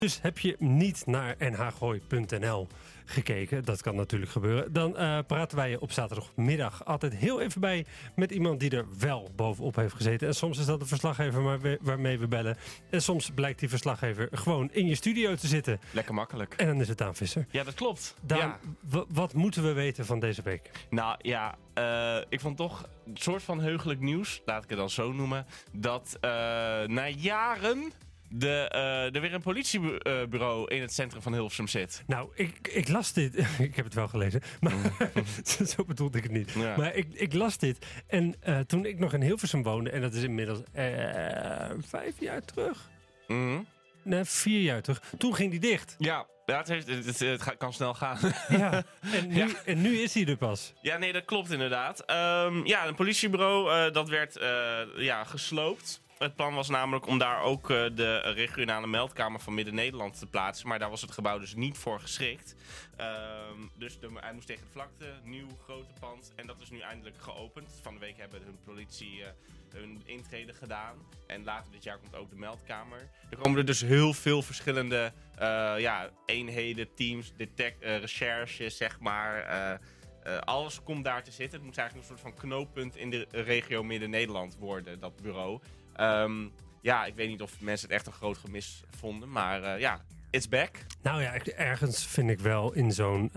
Dus heb je niet naar nhgooi.nl gekeken, dat kan natuurlijk gebeuren, dan praten wij je op zaterdagmiddag altijd heel even bij met iemand die er wel bovenop heeft gezeten. En soms is dat een verslaggever waarmee we bellen. En soms blijkt die verslaggever gewoon in je studio te zitten. Lekker makkelijk. En dan is het Daan Visser. Ja, dat klopt. Daan, wat moeten we weten van deze week? Nou ja, ik vond toch een soort van heugelijk nieuws, laat ik het dan zo noemen, dat na jaren er weer een politiebureau in het centrum van Hilversum zit. Nou, ik las dit. Ik heb het wel gelezen, maar zo bedoelde ik het niet. Ja. Maar ik las dit. En toen ik nog in Hilversum woonde, en dat is inmiddels 5 jaar terug. Mhm. Nee, 4 jaar terug. Toen ging die dicht. Ja, het kan snel gaan. Ja, en nu is hij er pas. Ja, nee, dat klopt inderdaad. Een politiebureau dat werd gesloopt. Het plan was namelijk om daar ook de regionale meldkamer van Midden-Nederland te plaatsen. Maar daar was het gebouw dus niet voor geschikt. Dus hij moest tegen de vlakte, nieuw, grote pand. En dat is nu eindelijk geopend. Van de week hebben hun politie hun intrede gedaan. En later dit jaar komt ook de meldkamer. Er komen er dus heel veel verschillende eenheden, teams, recherches, zeg maar. Alles komt daar te zitten. Het moet eigenlijk een soort van knooppunt in de regio Midden-Nederland worden, dat bureau. Ik weet niet of mensen het echt een groot gemis vonden, maar it's back. Nou ja, ergens vind ik wel in zo'n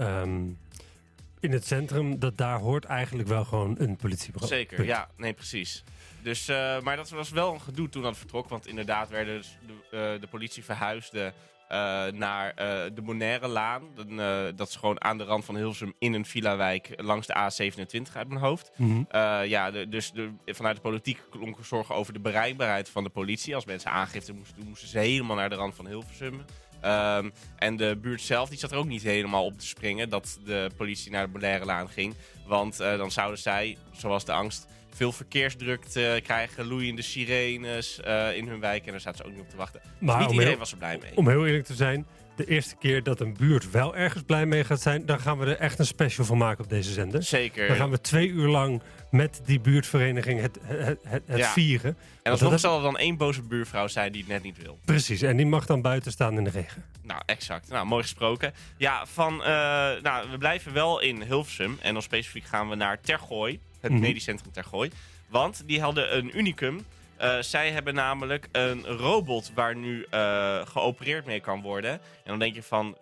in het centrum dat daar hoort eigenlijk wel gewoon een politiebureau. Zeker, Punt. ja, nee, precies. Dus, maar dat was wel een gedoe toen dat vertrok, want inderdaad werden de politie verhuisde naar de Bonaire-laan. Dat is gewoon aan de rand van Hilversum in een villa-wijk langs de A27 uit mijn hoofd. Mm-hmm. Vanuit de politiek klonk er zorgen over de bereikbaarheid van de politie. Als mensen aangifte moesten doen, moesten ze helemaal naar de rand van Hilversum. En de buurt zelf die zat er ook niet helemaal op te springen dat de politie naar de Bonaire-laan ging. Want dan zouden zij, zoals de angst, veel verkeersdruk krijgen, loeiende sirenes in hun wijk. En daar zaten ze ook niet op te wachten. Maar Niet iedereen was er blij mee. Om heel eerlijk te zijn, de eerste keer dat een buurt wel ergens blij mee gaat zijn, dan gaan we er echt een special van maken op deze zender. Zeker. Dan gaan we 2 uur lang met die buurtvereniging het vieren. En alsnog zal er dan 1 boze buurvrouw zijn die het net niet wil. Precies, en die mag dan buiten staan in de regen. Nou, exact. Nou, mooi gesproken. Ja, we blijven wel in Hilversum. En dan specifiek gaan we naar Tergooi, het medisch centrum Tergooi. Want die hadden een unicum. Zij hebben namelijk een robot waar nu geopereerd mee kan worden. En dan denk je van,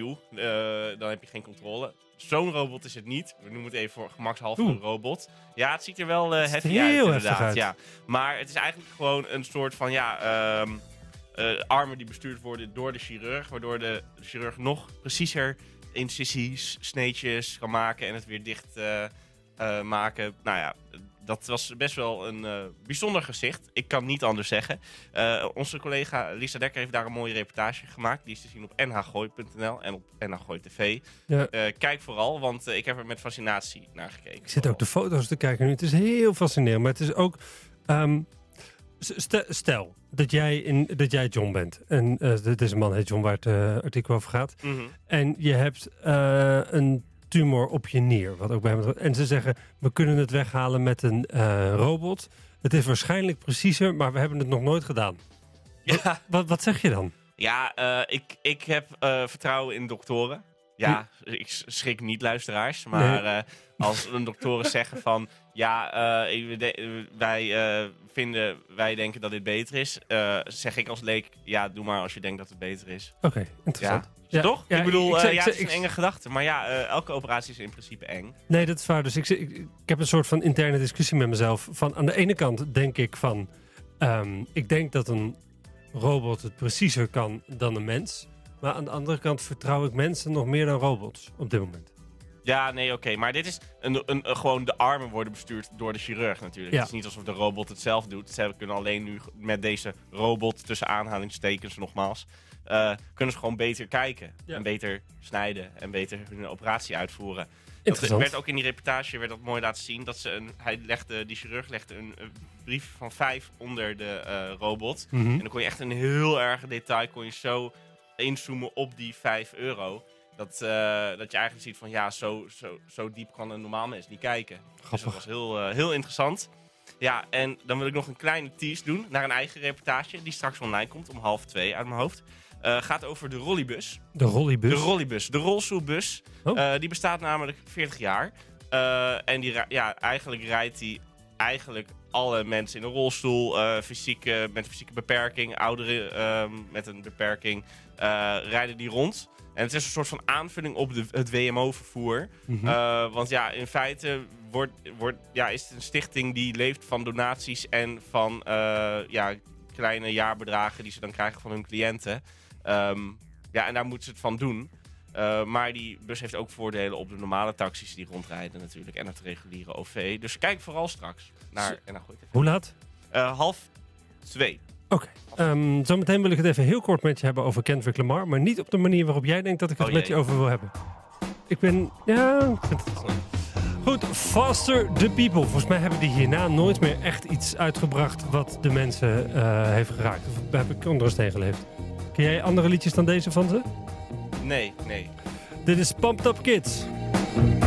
dan heb je geen controle. Zo'n robot is het niet. We noemen het even voor gemakshalve een robot. Ja, het ziet er wel heavy uit inderdaad. Uit. Ja. Maar het is eigenlijk gewoon een soort van armen die bestuurd worden door de chirurg. Waardoor de chirurg nog preciezer incisies, sneetjes kan maken en het weer dicht maken. Nou ja, dat was best wel een bijzonder gezicht. Ik kan niet anders zeggen. Onze collega Lisa Dekker heeft daar een mooie reportage gemaakt. Die is te zien op nhgooi.nl en op NHGooi TV. Ja. Kijk vooral, want ik heb er met fascinatie naar gekeken. Ik zit ook de foto's te kijken nu. Het is heel fascinerend. Maar het is ook... Stel dat jij John bent. En deze man heet John waar het artikel over gaat. Mm-hmm. En je hebt een tumor op je nier. Wat ook bij hem. En ze zeggen, we kunnen het weghalen met een robot. Het is waarschijnlijk preciezer, maar we hebben het nog nooit gedaan. Ja. Wat zeg je dan? Ja, ik heb vertrouwen in doktoren. Ja, ik schrik niet luisteraars. Maar als een doktoren zeggen van... wij denken dat dit beter is. Zeg ik als leek, ja, doe maar als je denkt dat het beter is. Oké, interessant. Ja, toch? Ja, ik bedoel, het is een ik enge gedachte. Maar ja, elke operatie is in principe eng. Nee, dat is waar. Dus ik heb een soort van interne discussie met mezelf. Van, aan de ene kant denk ik van... ik denk dat een robot het preciezer kan dan een mens. Maar aan de andere kant vertrouw ik mensen nog meer dan robots op dit moment. Ja, nee, oké. Maar dit is gewoon de armen worden bestuurd door de chirurg natuurlijk. Ja. Het is niet alsof de robot het zelf doet. Ze kunnen alleen nu met deze robot, tussen aanhalingstekens nogmaals... kunnen ze gewoon beter kijken. Ja. En beter snijden. En beter hun operatie uitvoeren. Interessant. Dat werd ook in die reportage werd dat mooi laten zien. Dat die chirurg legde een brief van 5 onder de robot. Mm-hmm. En dan kon je echt een heel erg detail zo inzoomen op die €5. Dat je eigenlijk ziet van ja, zo diep kan een normaal mens niet kijken. Grappig. Dus dat was heel interessant. Ja, en dan wil ik nog een kleine tease doen naar een eigen reportage die straks online komt om 1:30 uit mijn hoofd. gaat over de rolleybus. De rolleybus? De rolleybus, de rolstoelbus. Oh. Die bestaat namelijk 40 jaar. En eigenlijk rijdt die alle mensen in een rolstoel, met fysieke beperking, ouderen met een beperking, rijden die rond. En het is een soort van aanvulling op het WMO-vervoer. Want in feite is het een stichting die leeft van donaties en van kleine jaarbedragen die ze dan krijgen van hun cliënten. En daar moeten ze het van doen. Maar die bus heeft ook voordelen op de normale taxis die rondrijden natuurlijk. En het reguliere OV. Dus kijk vooral straks naar NH Gooi TV. Hoe laat? 1:30. Oké. Zometeen wil ik het even heel kort met je hebben over Kendrick Lamar. Maar niet op de manier waarop jij denkt dat ik het met je over wil hebben. Ik vind het... Goed, Faster the People. Volgens mij hebben die hierna nooit meer echt iets uitgebracht wat de mensen heeft geraakt. Of heb ik onder een steen geleefd? Ken jij andere liedjes dan deze van ze? Nee. Dit is Pumped Up Kids.